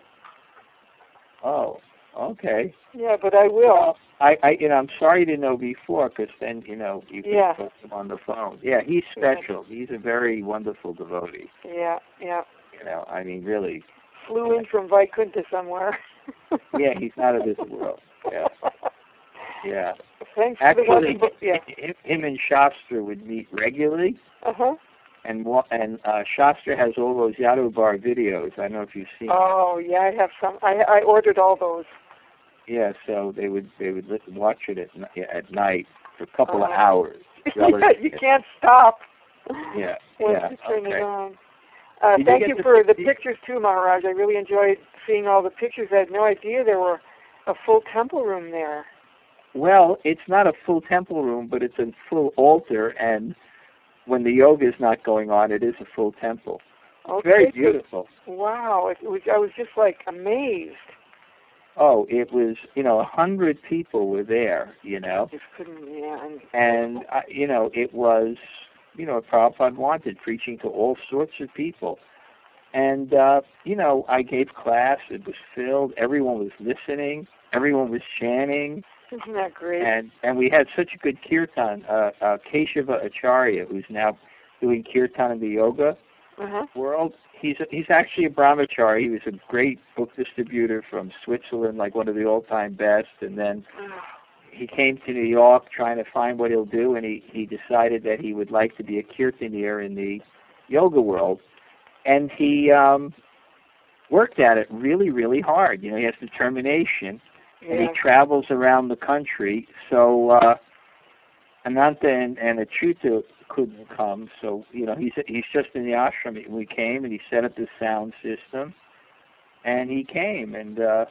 Oh, okay. Yeah, but I will. I, I, you know, I'm sorry to know before, because then, you know, you can Yeah. talk to him on the phone. Yeah, he's special. He's a very wonderful devotee. Yeah, yeah. You know, I mean, really. Flew in from Vaikuntha somewhere. Yeah, he's not of this world. Yeah, yeah. Thanks for the Actually, wonderful. Yeah. him, him and Shastra would meet regularly, Uh huh. and wa- and uh, Shastra has all those Yadu Bar videos. I don't know if you've seen. Oh yeah, I have some. I I ordered all those. Yeah, so they would they would listen, watch it at ni- at night for a couple of Oh. hours. Yeah, you can't stop. Yeah, Once yeah, you turn okay. it on. Uh, Did you thank get you the for the pic- pictures too, Maharaj. I really enjoyed seeing all the pictures. I had no idea there were a full temple room there. Well, it's not a full temple room, but it's a full altar, and when the yoga is not going on, it is a full temple. Okay. Very beautiful. Wow, it was. I was just like amazed. Oh, it was, you know, a hundred people were there, you know, Just couldn't. Yeah. And, and, uh, you know, it was, you know, Prabhupada wanted, preaching to all sorts of people. And, uh, you know, I gave class. It was filled. Everyone was listening. Everyone was chanting. Isn't that great? And and we had such a good kirtan. Uh, uh, Keshava Acharya, who's now doing kirtan in the yoga Uh-huh. world. He's a, he's actually a brahmachari. He was a great book distributor from Switzerland, like one of the all-time best. And then he came to New York trying to find what he'll do, and he, he decided that he would like to be a kirtanier in the yoga world. And he um, worked at it really, really hard. You know, he has determination, Yeah. and he travels around the country. So uh, Ananta and, and Achyuta couldn't come, so you know he's he's just in the ashram. We came and he set up the sound system, and he came, and uh,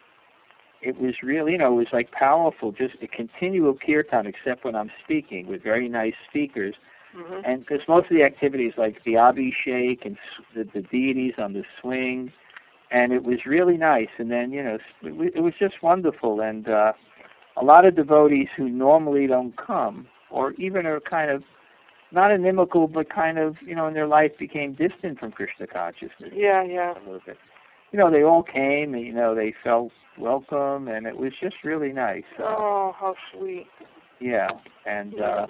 it was really, you know, it was like powerful, just a continual kirtan, except when I'm speaking, with very nice speakers. Mm-hmm. And because most of the activities, like the abhishek and the, the deities on the swing, and it was really nice. And then, you know, it was just wonderful. And uh, a lot of devotees who normally don't come, or even are kind of not inimical, but kind of, you know, in their life became distant from Krishna consciousness. Yeah, yeah. A little bit. You know, they all came, and, you know, they felt welcome, and it was just really nice. Uh, Oh, how sweet. yeah, and uh,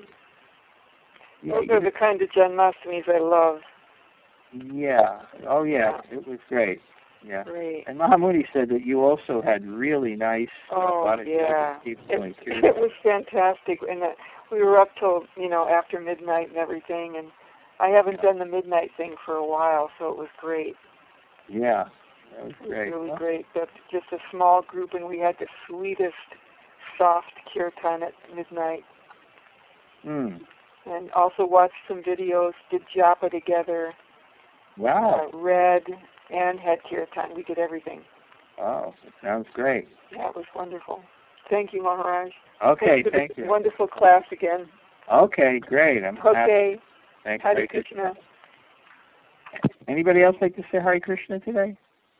yeah, Those are the kind of Janmashtmis I love. yeah, oh yeah, it was great. Yeah. Great. And Mahamuni said that you also had really nice. Oh, uh, yeah. It, It, it was fantastic. And that we were up till, you know, after midnight and everything. And I haven't done the midnight thing for a while, so it was great. Yeah, that was It was great. really Huh? great. That's just a small group, and we had the sweetest, soft kirtan at midnight. Mm. And also watched some videos, did japa together, Wow. uh, read, and had kirtan. We did everything. Oh, that sounds great. Yeah, it was wonderful. Thank you, Maharaj. Okay, Thanks for thank the you. wonderful class again. Okay, great. I'm happy. Okay. Thanks, Hare Hare Krishna. Anybody else like to say Hare Krishna today?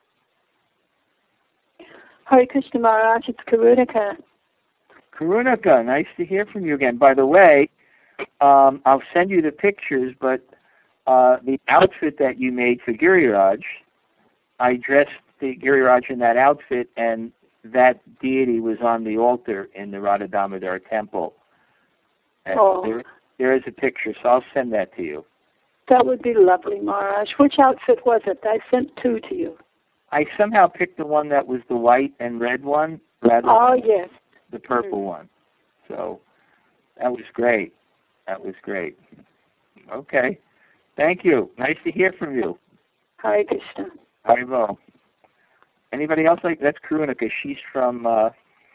Hare Krishna Maharaj, it's Karunika. Karunika, nice to hear from you again. By the way, um, I'll send you the pictures, but uh, the outfit that you made for Giriraj, I dressed the Giriraj in that outfit, and that deity was on the altar in the Radha Damodar temple. And Oh. there, there is a picture, so I'll send that to you. That would be lovely, Maharaj. Which outfit was it? I sent two to you. I somehow picked the one that was the white and red one rather Oh, than yes. the purple Mm. one. So that was great. That was great. Okay. Thank you. Nice to hear from you. Hare Krishna. Haribo. Anybody else like that's Karunika? She's from uh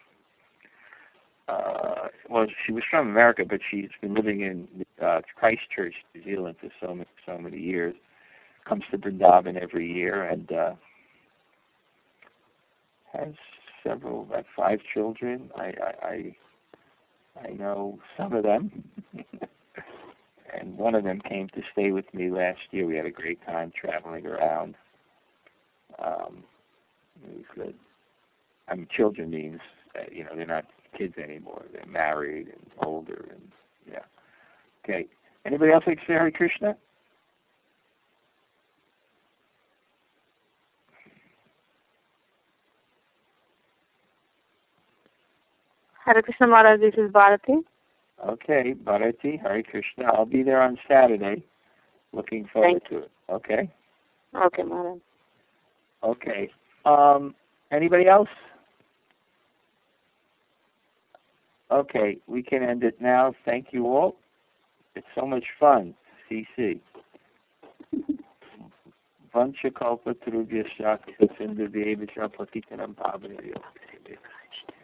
uh well she was from America, but she's been living in uh Christchurch, New Zealand for so many so many years. Comes to Vrindavan every year and uh has several about five children. I I I, I know some of them. And one of them came to stay with me last year. We had a great time traveling around. Um, it was good. I mean, children means, uh, you know, they're not kids anymore. They're married and older, and yeah. Okay. Anybody else like to say Hare Krishna? Hare Krishna Maharaj, this is Bharati. Okay, Bharati, Hare Krishna. I'll be there on Saturday. Looking forward Thank to it. Okay? Okay, Maharaj. Okay. Um, anybody else? Okay, we can end it now. Thank you all. It's so much fun. C C. Vancha kalpa trubhya shakta sindhu devi patitanam pavanyo.